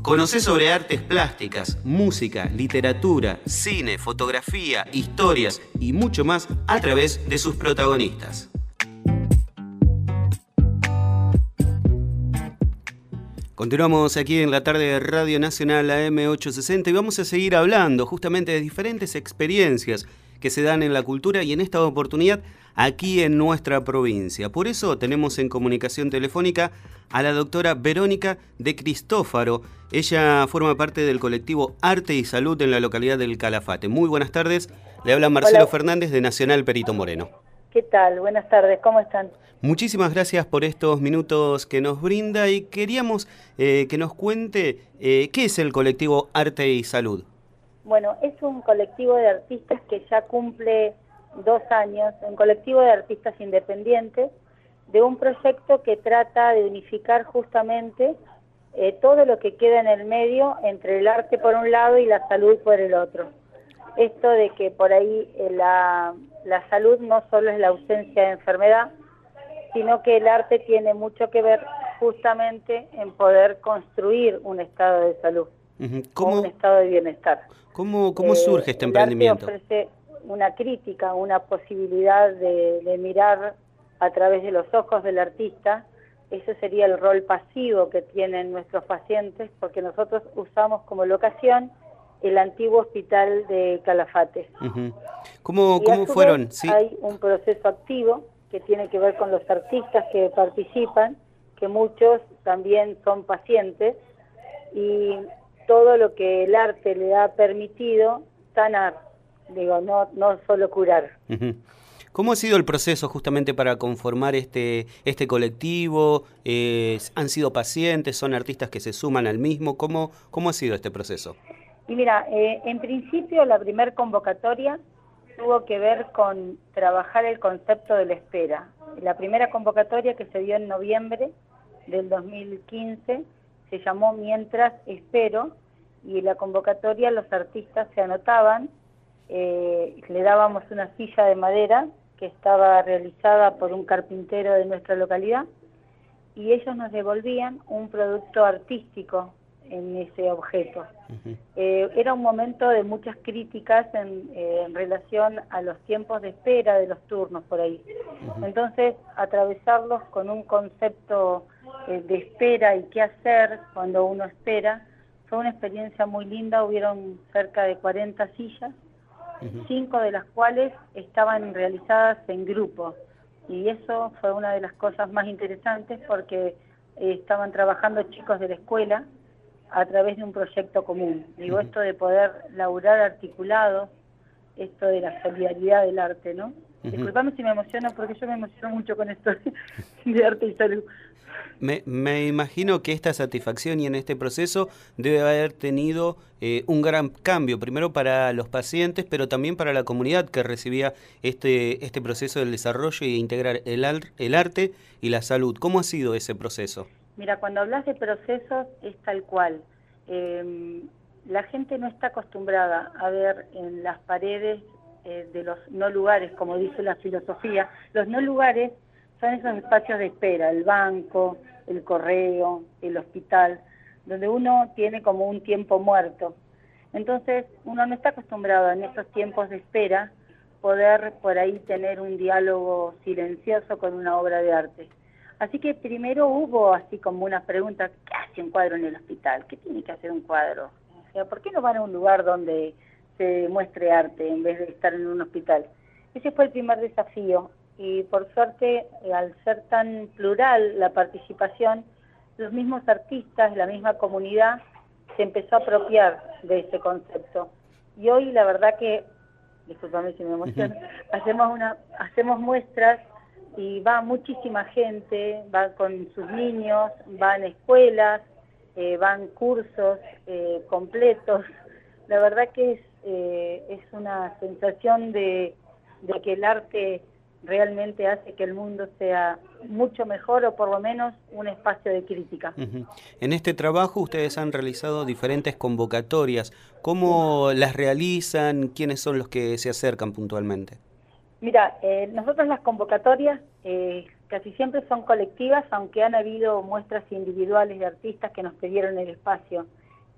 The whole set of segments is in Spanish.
Conocé sobre artes plásticas, música, literatura, cine, fotografía, historias y mucho más a través de sus protagonistas. Continuamos aquí en la tarde de Radio Nacional AM860 y vamos a seguir hablando justamente de diferentes experiencias que se dan en la cultura y en esta oportunidad aquí en nuestra provincia. Por eso tenemos en comunicación telefónica a la doctora Verónica de Cristófaro. Ella forma parte del colectivo Arte y Salud en la localidad del Calafate. Muy buenas tardes, le habla Marcelo Fernández de Nacional Perito Moreno. ¿Qué tal? Buenas tardes, ¿cómo están? Muchísimas gracias por estos minutos que nos brinda y queríamos que nos cuente qué es el colectivo Arte y Salud. Bueno, es un colectivo de artistas que ya cumple 2 años, un colectivo de artistas independientes, de un proyecto que trata de unificar justamente todo lo que queda en el medio entre el arte por un lado y la salud por el otro. Esto de que por ahí la salud no solo es la ausencia de enfermedad, sino que el arte tiene mucho que ver justamente en poder construir un estado de salud, un estado de bienestar. ¿Cómo surge este emprendimiento? El arte ofrece una crítica, una posibilidad de mirar a través de los ojos del artista. Eso sería el rol pasivo que tienen nuestros pacientes, porque nosotros usamos como locación el antiguo hospital de Calafate. ¿Cómo fueron? ¿Sí? Hay un proceso activo que tiene que ver con los artistas que participan, que muchos también son pacientes, y todo lo que el arte le ha permitido sanar, no solo curar. ¿Cómo ha sido el proceso justamente para conformar este colectivo? ¿Han sido pacientes? ¿Son artistas que se suman al mismo? ¿Cómo ha sido este proceso? Y mira, en principio la primer convocatoria tuvo que ver con trabajar el concepto de la espera. La primera convocatoria, que se dio en noviembre del 2015, se llamó Mientras Espero, y la convocatoria los artistas se anotaban, le dábamos una silla de madera que estaba realizada por un carpintero de nuestra localidad, y ellos nos devolvían un producto artístico en ese objeto. Era un momento de muchas críticas en relación a los tiempos de espera de los turnos por ahí. Entonces, atravesarlos con un concepto de espera y qué hacer cuando uno espera, fue una experiencia muy linda. Hubieron cerca de 40 sillas, 5 de las cuales estaban realizadas en grupo, y eso fue una de las cosas más interesantes, porque estaban trabajando chicos de la escuela a través de un proyecto común. Esto de poder laburar articulado, esto de la solidaridad del arte, ¿no? Disculpame si me emociono, porque yo me emociono mucho con esto de arte y salud. Me imagino que esta satisfacción y en este proceso debe haber tenido un gran cambio, primero para los pacientes, pero también para la comunidad que recibía este proceso del desarrollo y de integrar el arte y la salud. ¿Cómo ha sido ese proceso? Mira, cuando hablas de procesos es tal cual. La gente no está acostumbrada a ver en las paredes de los no lugares, como dice la filosofía. Los no lugares son esos espacios de espera, el banco, el correo, el hospital, donde uno tiene como un tiempo muerto. Entonces, uno no está acostumbrado en esos tiempos de espera poder por ahí tener un diálogo silencioso con una obra de arte. Así que primero hubo así como una pregunta: ¿qué hace un cuadro en el hospital? ¿Qué tiene que hacer un cuadro? O sea, ¿por qué no van a un lugar donde se muestre arte en vez de estar en un hospital? Ese fue el primer desafío, y por suerte, al ser tan plural la participación, los mismos artistas, la misma comunidad, se empezó a apropiar de ese concepto. Y hoy la verdad que, discúlpame si me emociono, hacemos muestras, y va muchísima gente, va con sus niños, van escuelas, van cursos completos. La verdad que es una sensación de que el arte realmente hace que el mundo sea mucho mejor, o por lo menos un espacio de crítica. En este trabajo ustedes han realizado diferentes convocatorias. ¿Cómo las realizan? ¿Quiénes son los que se acercan puntualmente? Mira, nosotros las convocatorias casi siempre son colectivas, aunque han habido muestras individuales de artistas que nos pidieron el espacio.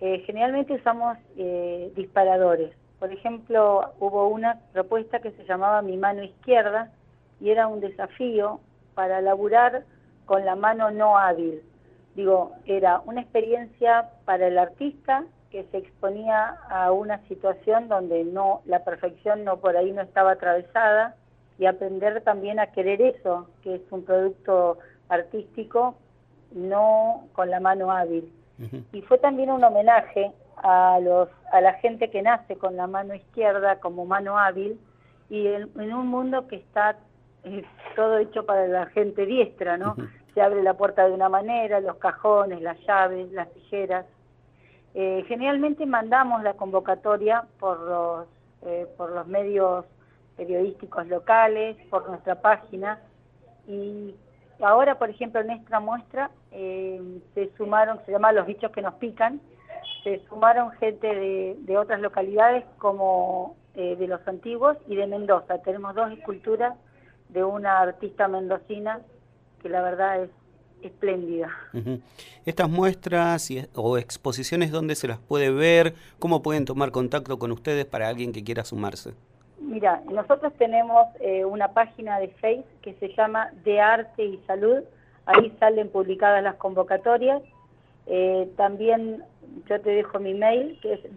Generalmente usamos disparadores. Por ejemplo, hubo una propuesta que se llamaba Mi Mano Izquierda y era un desafío para laburar con la mano no hábil. Digo, era una experiencia para el artista que se exponía a una situación donde la perfección por ahí no estaba atravesada, y aprender también a querer eso, que es un producto artístico no con la mano hábil. Y fue también un homenaje a la gente que nace con la mano izquierda como mano hábil, y en un mundo que está todo hecho para la gente diestra, ¿no? Se abre la puerta de una manera, los cajones, las llaves, las tijeras. Generalmente mandamos la convocatoria por los medios periodísticos locales, por nuestra página, y ahora, por ejemplo, en esta muestra se sumaron, se llama Los Bichos que nos pican, se sumaron gente de otras localidades como de Los Antiguos y de Mendoza. Tenemos 2 esculturas de una artista mendocina que la verdad es espléndida. Estas muestras o exposiciones, ¿dónde se las puede ver? ¿Cómo pueden tomar contacto con ustedes para alguien que quiera sumarse? Mira, nosotros tenemos una página de Facebook que se llama De Arte y Salud. Ahí salen publicadas las convocatorias. También yo te dejo mi mail, que es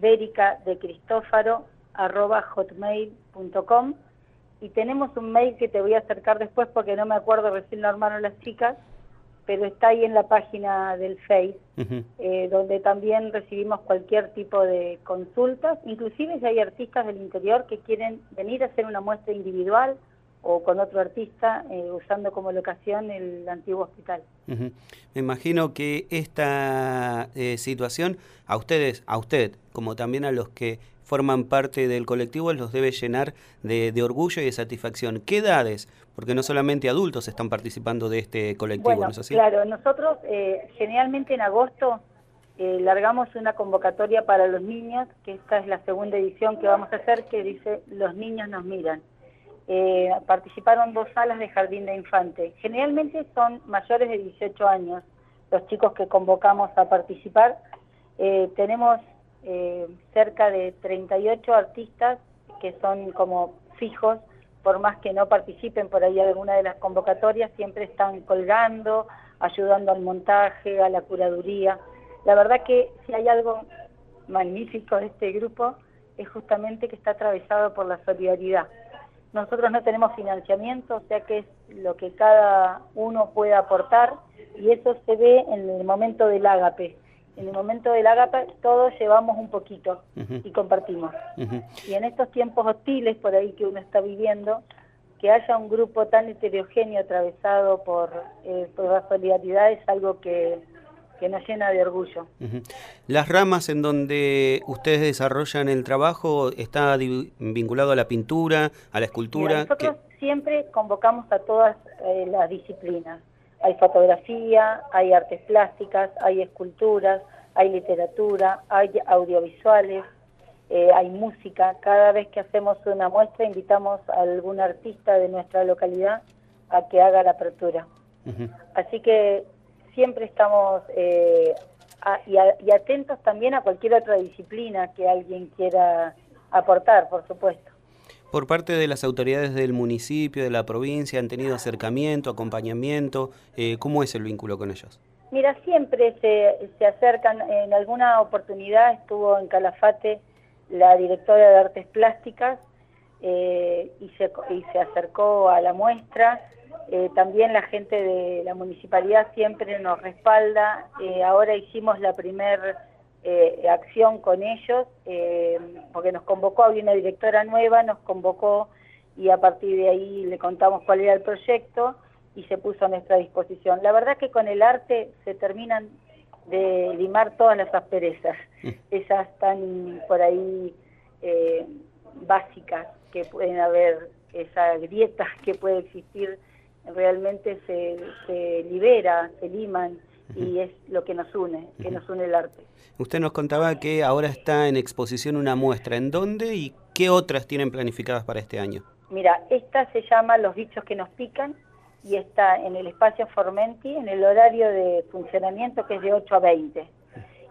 vericadecristofaro@hotmail.com, y tenemos un mail que te voy a acercar después porque no me acuerdo, recién lo armaron las chicas, pero está ahí en la página del Face, donde también recibimos cualquier tipo de consultas. Inclusive si hay artistas del interior que quieren venir a hacer una muestra individual o con otro artista, usando como locación el antiguo hospital. Me imagino que esta situación a usted, como también a los que forman parte del colectivo, los debe llenar de orgullo y de satisfacción. ¿Qué edades? Porque no solamente adultos están participando de este colectivo, bueno, ¿no es así? Claro, nosotros generalmente en agosto largamos una convocatoria para los niños, que esta es la segunda edición que vamos a hacer, que dice Los niños nos miran. Participaron 2 salas de jardín de infantes. Generalmente son mayores de 18 años los chicos que convocamos a participar. Tenemos cerca de 38 artistas que son como fijos, por más que no participen por ahí de alguna de las convocatorias, siempre están colgando, ayudando al montaje, a la curaduría. La verdad que si hay algo magnífico de este grupo es justamente que está atravesado por la solidaridad. Nosotros no tenemos financiamiento, o sea que es lo que cada uno puede aportar, y eso se ve en el momento del ágape. En el momento del ágape todos llevamos un poquito y compartimos. Y en estos tiempos hostiles por ahí que uno está viviendo, que haya un grupo tan heterogéneo atravesado por la solidaridad es algo que nos llena de orgullo. Las ramas en donde ustedes desarrollan el trabajo, ¿está vinculado a la pintura, a la escultura? Mira, nosotros siempre convocamos a todas las disciplinas. Hay fotografía, hay artes plásticas, hay esculturas, hay literatura, hay audiovisuales, hay música. Cada vez que hacemos una muestra invitamos a algún artista de nuestra localidad a que haga la apertura. Así que siempre estamos y atentos también a cualquier otra disciplina que alguien quiera aportar, por supuesto. Por parte de las autoridades del municipio, de la provincia, ¿han tenido acercamiento, acompañamiento? ¿Cómo es el vínculo con ellos? Mira, siempre se acercan. En alguna oportunidad estuvo en Calafate la directora de Artes Plásticas y se acercó a la muestra. También la gente de la municipalidad siempre nos respalda. Ahora hicimos la primera acción con ellos, porque nos convocó, había una directora nueva, nos convocó y a partir de ahí le contamos cuál era el proyecto y se puso a nuestra disposición. La verdad que con el arte se terminan de limar todas las asperezas, esas tan por ahí básicas que pueden haber, esa grieta que puede existir, realmente se libera, se liman, y es lo que nos une el arte. Usted nos contaba que ahora está en exposición una muestra. ¿En dónde y qué otras tienen planificadas para este año? Mira, esta se llama Los Bichos que nos pican y está en el espacio Formenti, en el horario de funcionamiento que es de 8 a 20.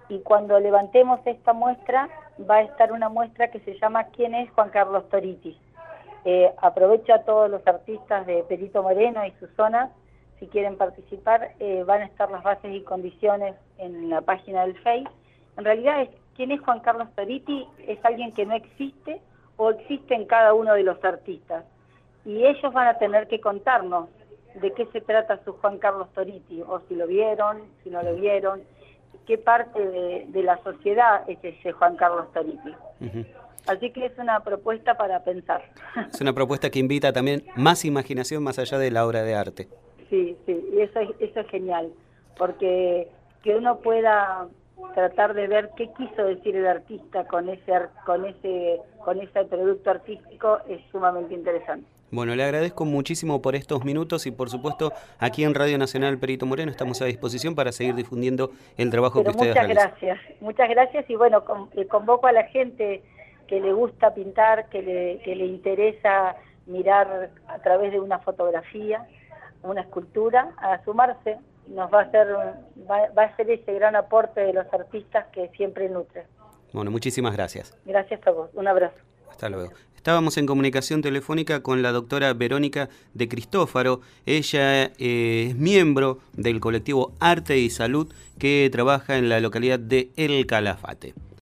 y cuando levantemos esta muestra va a estar una muestra que se llama ¿Quién es Juan Carlos Toriti? Aprovecho a todos los artistas de Perito Moreno y su zona, si quieren participar, van a estar las bases y condiciones en la página del Face. En realidad, ¿quién es Juan Carlos Toriti? Es alguien que no existe o existe en cada uno de los artistas. Y ellos van a tener que contarnos de qué se trata su Juan Carlos Toriti, o si lo vieron, si no lo vieron, qué parte de la sociedad es ese Juan Carlos Toriti. Uh-huh. Así que es una propuesta para pensar. Es una propuesta que invita también más imaginación más allá de la obra de arte. Sí, y eso es genial, porque que uno pueda tratar de ver qué quiso decir el artista con ese producto artístico es sumamente interesante. Bueno, le agradezco muchísimo por estos minutos y por supuesto aquí en Radio Nacional Perito Moreno estamos a disposición para seguir difundiendo el trabajo que ustedes realizan. Muchas gracias y bueno, convoco a la gente que le gusta pintar, que le interesa mirar a través de una fotografía, una escultura, a sumarse. Nos va a ser ese gran aporte de los artistas que siempre nutren. Bueno, muchísimas gracias. Gracias a vos, un abrazo. Hasta luego. Estábamos en comunicación telefónica con la doctora Verónica de Cristófaro. Ella es miembro del colectivo Arte y Salud que trabaja en la localidad de El Calafate.